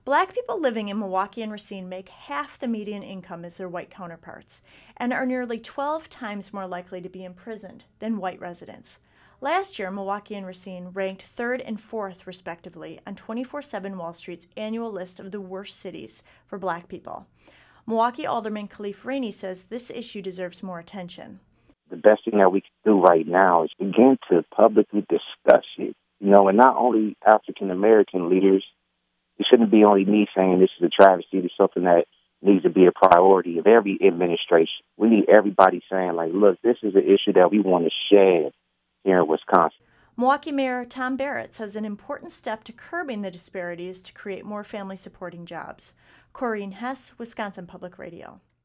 Black people living in Milwaukee and Racine make half the median income as their white counterparts and are nearly 12 times more likely to be imprisoned than white residents. Last year, Milwaukee and Racine ranked third and fourth, respectively, on 24/7 Wall Street's annual list of the worst cities for Black people. Milwaukee Alderman Khalif Rainey says this issue deserves more attention. The best thing that we can do right now is begin to publicly discuss it. And not only African American leaders. It shouldn't be only me saying this is a travesty. It's something that needs to be a priority of every administration. We need everybody saying, look, this is an issue that we want to shed here in Wisconsin. Milwaukee Mayor Tom Barrett says an important step to curbing the disparity is to create more family-supporting jobs. Corrine Hess, Wisconsin Public Radio.